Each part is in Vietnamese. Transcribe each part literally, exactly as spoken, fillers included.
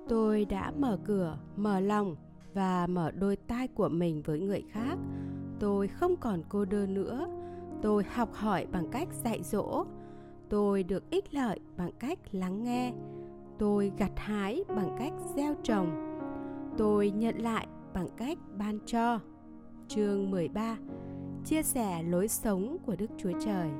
Tôi đã mở cửa, mở lòng và mở đôi tai của mình với người khác. Tôi không còn cô đơn nữa. Tôi học hỏi bằng cách dạy dỗ. Tôi được ích lợi bằng cách lắng nghe. Tôi gặt hái bằng cách gieo trồng. Tôi nhận lại bằng cách ban cho. Chương mười ba. Chia sẻ lối sống của Đức Chúa Trời.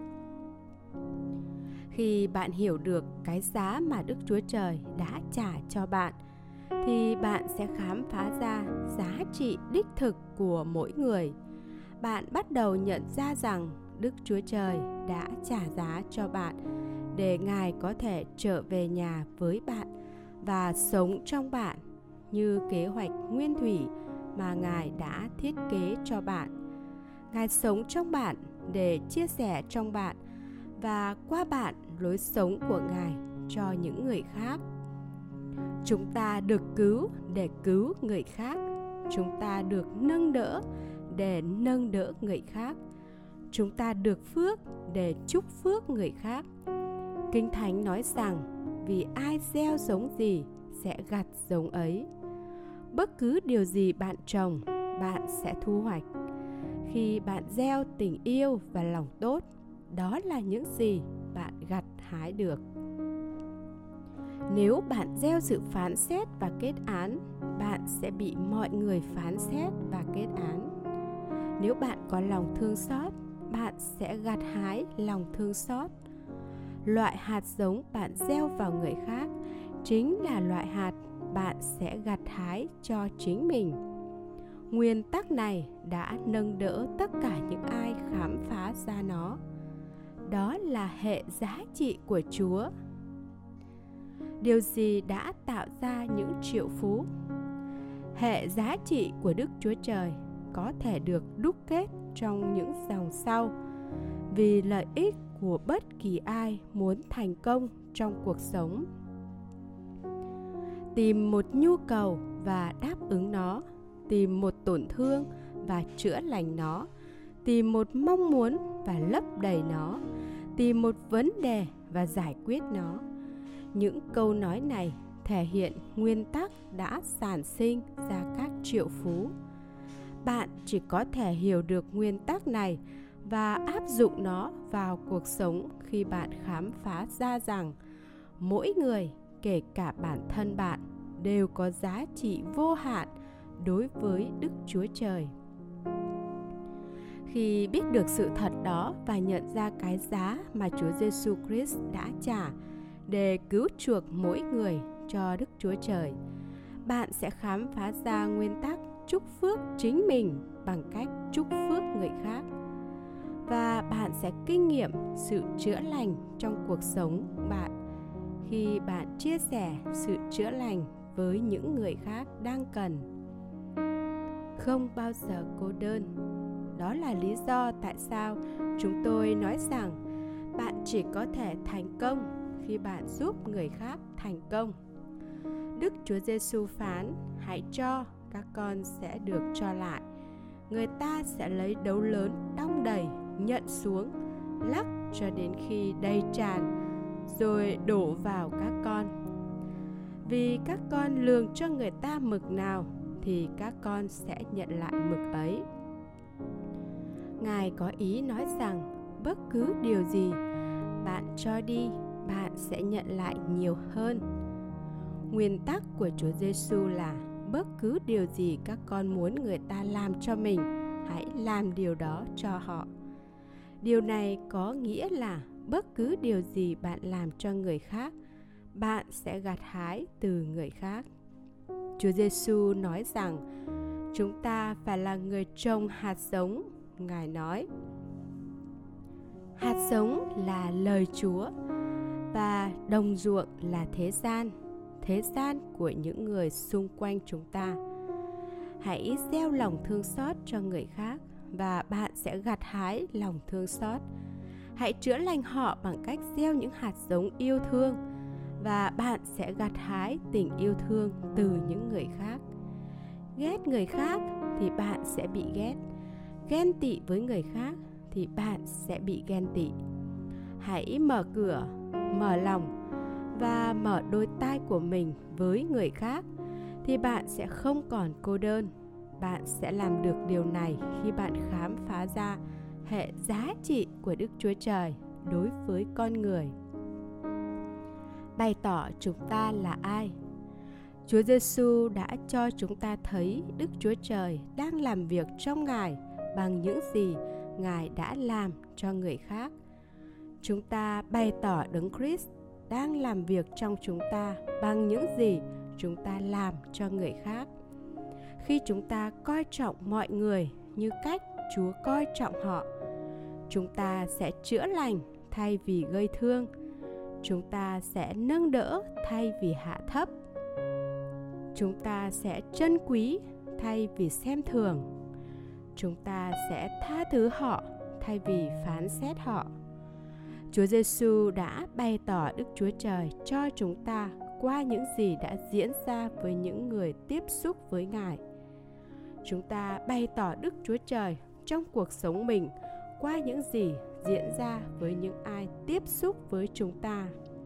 Khi bạn hiểu được cái giá mà Đức Chúa Trời đã trả cho bạn, thì bạn sẽ khám phá ra giá trị đích thực của mỗi người. Bạn bắt đầu nhận ra rằng Đức Chúa Trời đã trả giá cho bạn để Ngài có thể trở về nhà với bạn và sống trong bạn như kế hoạch nguyên thủy mà Ngài đã thiết kế cho bạn. Ngài sống trong bạn để chia sẻ trong bạn và qua bạn lối sống của Ngài cho những người khác. Chúng ta được cứu để cứu người khác. Chúng ta được nâng đỡ để nâng đỡ người khác. Chúng ta được phước để chúc phước người khác. Kinh Thánh nói rằng vì ai gieo giống gì sẽ gặt giống ấy. Bất cứ điều gì bạn trồng, bạn sẽ thu hoạch. Khi bạn gieo tình yêu và lòng tốt, đó là những gì bạn gặt hái được. Nếu bạn gieo sự phán xét và kết án, bạn sẽ bị mọi người phán xét và kết án. Nếu bạn có lòng thương xót, bạn sẽ gặt hái lòng thương xót. Loại hạt giống bạn gieo vào người khác chính là loại hạt bạn sẽ gặt hái cho chính mình. Nguyên tắc này đã nâng đỡ tất cả những ai khám phá ra nó. Đó là hệ giá trị của Chúa. Điều gì đã tạo ra những triệu phú? Hệ giá trị của Đức Chúa Trời có thể được đúc kết trong những dòng sau vì lợi ích của bất kỳ ai muốn thành công trong cuộc sống. Tìm một nhu cầu và đáp ứng nó, tìm một tổn thương và chữa lành nó, tìm một mong muốn và lấp đầy nó, tìm một vấn đề và giải quyết nó. Những câu nói này thể hiện nguyên tắc đã sản sinh ra các triệu phú. Bạn chỉ có thể hiểu được nguyên tắc này và áp dụng nó vào cuộc sống khi bạn khám phá ra rằng mỗi người, kể cả bản thân bạn, đều có giá trị vô hạn đối với Đức Chúa Trời. Khi biết được sự thật đó và nhận ra cái giá mà Chúa Giêsu Christ đã trả để cứu chuộc mỗi người cho Đức Chúa Trời, bạn sẽ khám phá ra nguyên tắc chúc phước chính mình bằng cách chúc phước người khác. Và bạn sẽ kinh nghiệm sự chữa lành trong cuộc sống bạn khi bạn chia sẻ sự chữa lành với những người khác đang cần. Không bao giờ cô đơn. Đó là lý do tại sao chúng tôi nói rằng bạn chỉ có thể thành công khi bạn giúp người khác thành công. Đức Chúa Giêsu phán: hãy cho, các con sẽ được cho lại. Người ta sẽ lấy đấu lớn đong đầy, nhận xuống, lắc cho đến khi đầy tràn, rồi đổ vào các con. Vì các con lường cho người ta mực nào, thì các con sẽ nhận lại mực ấy. Ngài có ý nói rằng bất cứ điều gì bạn cho đi, bạn sẽ nhận lại nhiều hơn. Nguyên tắc của Chúa Giêsu là bất cứ điều gì các con muốn người ta làm cho mình, hãy làm điều đó cho họ. Điều này có nghĩa là bất cứ điều gì bạn làm cho người khác, bạn sẽ gặt hái từ người khác. Chúa Giêsu nói rằng chúng ta phải là người trồng hạt giống. Ngài nói, hạt giống là lời Chúa và đồng ruộng là thế gian, thế gian của những người xung quanh chúng ta. Hãy gieo lòng thương xót cho người khác và bạn sẽ gặt hái lòng thương xót. Hãy chữa lành họ bằng cách gieo những hạt giống yêu thương và bạn sẽ gặt hái tình yêu thương từ những người khác. Ghét người khác thì bạn sẽ bị ghét. Ghen tị với người khác thì bạn sẽ bị ghen tị. Hãy mở cửa, mở lòng và mở đôi tai của mình với người khác, thì bạn sẽ không còn cô đơn. Bạn sẽ làm được điều này khi bạn khám phá ra hệ giá trị của Đức Chúa Trời đối với con người. Bày tỏ chúng ta là ai? Chúa Giêsu đã cho chúng ta thấy Đức Chúa Trời đang làm việc trong Ngài bằng những gì Ngài đã làm cho người khác. Chúng ta bày tỏ Đấng Christ đang làm việc trong chúng ta bằng những gì chúng ta làm cho người khác. Khi chúng ta coi trọng mọi người như cách Chúa coi trọng họ, chúng ta sẽ chữa lành thay vì gây thương. Chúng ta sẽ nâng đỡ thay vì hạ thấp. Chúng ta sẽ trân quý thay vì xem thường. Chúng ta sẽ tha thứ họ thay vì phán xét họ. Chúa Giêsu đã bày tỏ Đức Chúa Trời cho chúng ta qua những gì đã diễn ra với những người tiếp xúc với Ngài. Chúng ta bày tỏ Đức Chúa Trời trong cuộc sống mình qua những gì diễn ra với những ai tiếp xúc với chúng ta.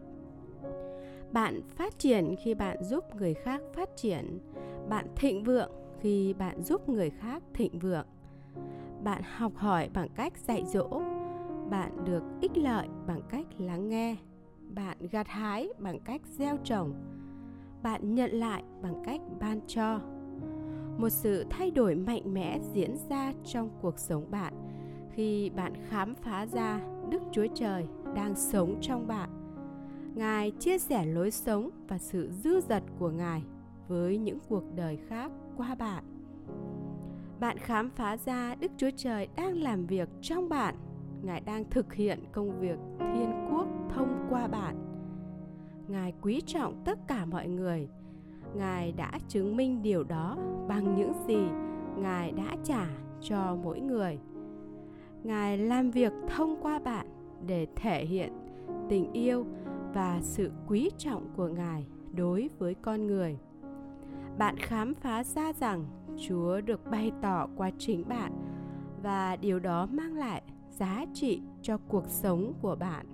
Bạn phát triển khi bạn giúp người khác phát triển. Bạn thịnh vượng khi bạn giúp người khác thịnh vượng. Bạn học hỏi bằng cách dạy dỗ. Bạn được ích lợi bằng cách lắng nghe. Bạn gặt hái bằng cách gieo trồng. Bạn nhận lại bằng cách ban cho. Một sự thay đổi mạnh mẽ diễn ra trong cuộc sống bạn khi bạn khám phá ra Đức Chúa Trời đang sống trong bạn. Ngài chia sẻ lối sống và sự dư dật của Ngài với những cuộc đời khác qua bạn. Bạn khám phá ra Đức Chúa Trời đang làm việc trong bạn. Ngài đang thực hiện công việc thiên quốc thông qua bạn. Ngài quý trọng tất cả mọi người. Ngài đã chứng minh điều đó bằng những gì Ngài đã trả cho mỗi người. Ngài làm việc thông qua bạn để thể hiện tình yêu và sự quý trọng của Ngài đối với con người. Bạn khám phá ra rằng Chúa được bày tỏ qua chính bạn, và điều đó mang lại giá trị cho cuộc sống của bạn.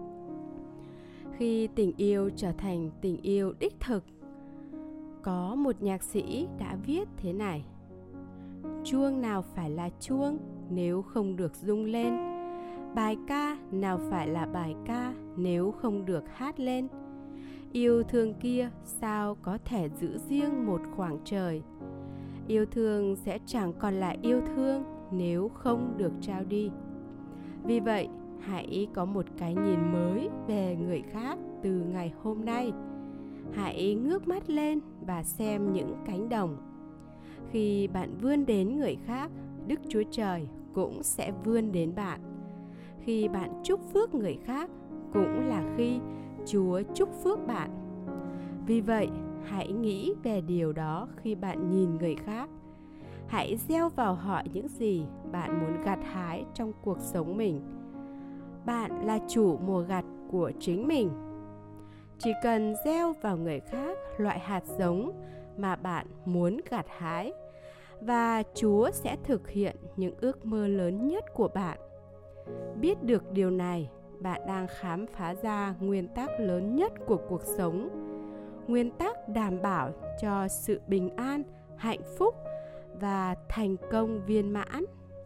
Khi tình yêu trở thành tình yêu đích thực, có một nhạc sĩ đã viết thế này: chuông nào phải là chuông nếu không được rung lên? Bài ca nào phải là bài ca nếu không được hát lên? Yêu thương kia sao có thể giữ riêng một khoảng trời? Yêu thương sẽ chẳng còn là yêu thương nếu không được trao đi. Vì vậy, hãy có một cái nhìn mới về người khác từ ngày hôm nay. Hãy ngước mắt lên và xem những cánh đồng. Khi bạn vươn đến người khác, Đức Chúa Trời cũng sẽ vươn đến bạn. Khi bạn chúc phước người khác, cũng là khi Chúa chúc phước bạn. Vì vậy, hãy nghĩ về điều đó khi bạn nhìn người khác. Hãy gieo vào họ những gì bạn muốn gặt hái trong cuộc sống mình. Bạn là chủ mùa gặt của chính mình. Chỉ cần gieo vào người khác loại hạt giống mà bạn muốn gặt hái, và Chúa sẽ thực hiện những ước mơ lớn nhất của bạn. Biết được điều này, bạn đang khám phá ra nguyên tắc lớn nhất của cuộc sống, nguyên tắc đảm bảo cho sự bình an, hạnh phúc và thành công viên mãn.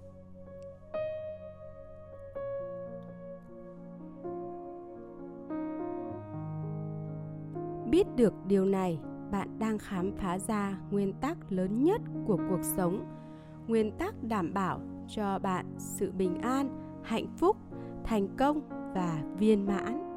Biết được điều này, bạn đang khám phá ra nguyên tắc lớn nhất của cuộc sống, nguyên tắc đảm bảo cho bạn sự bình an, hạnh phúc, thành công và viên mãn.